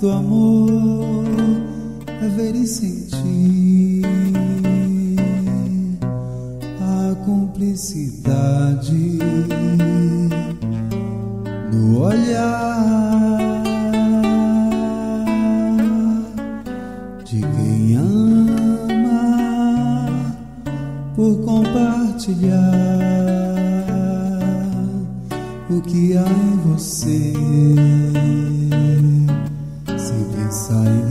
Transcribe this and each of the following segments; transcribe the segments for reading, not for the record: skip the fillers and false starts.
do amor é ver e sentir a cumplicidade no olhar de quem ama por compartilhar o que há em você. Se pensar em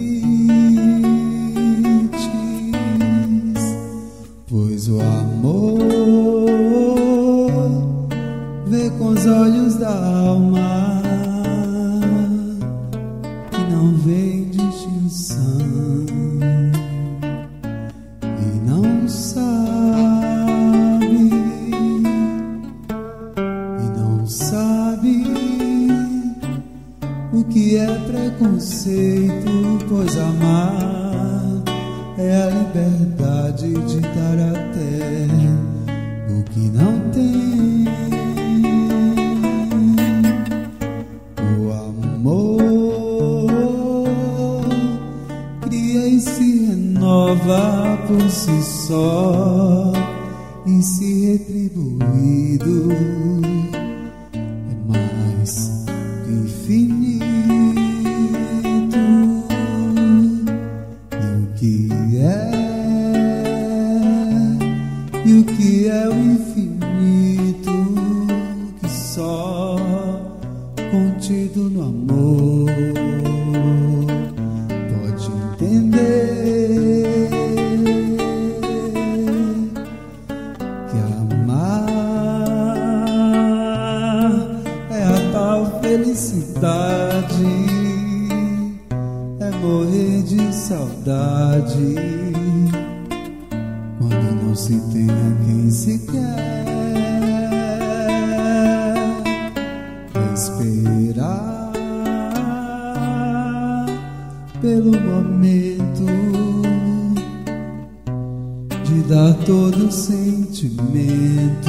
limites, pois o amor vê com os olhos da alma e não vem distinção e não sabe o que é preconceito, pois amar é a liberdade de dar até o que não tem. O amor cria e se renova por si só, e se retribuído infinito. E o que é o infinito que só contido no amor pode entender que amar é a tal felicidade, é morrer de saudade quando não se tem a quem se quer. Esperar pelo momento de dar todo o sentimento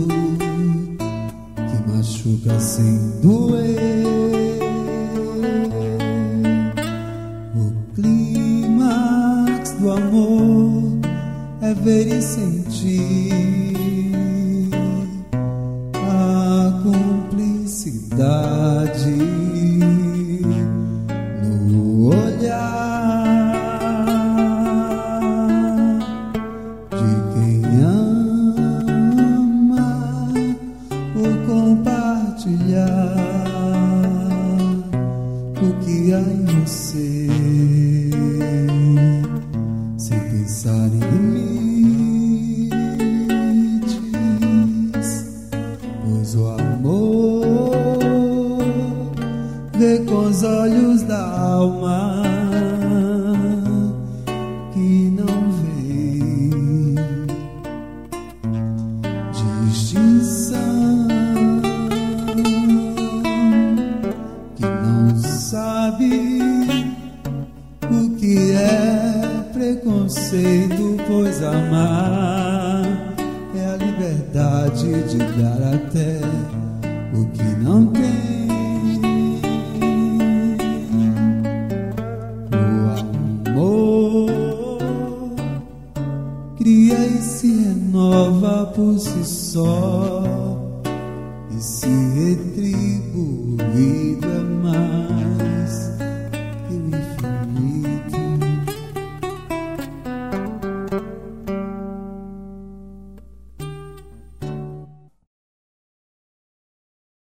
que machuca sem doer. O clímax do amor é ver e sentir a cumplicidade no olhar de quem ama por compartilhar o que há em você. Sem pensar em limites, pois o amor vê com os olhos da alma que não vê distinção, que não sabe o que é preconceito, pois amar é a liberdade de dar até o que não tem. O amor cria e se renova por si só, e se retribuído é mais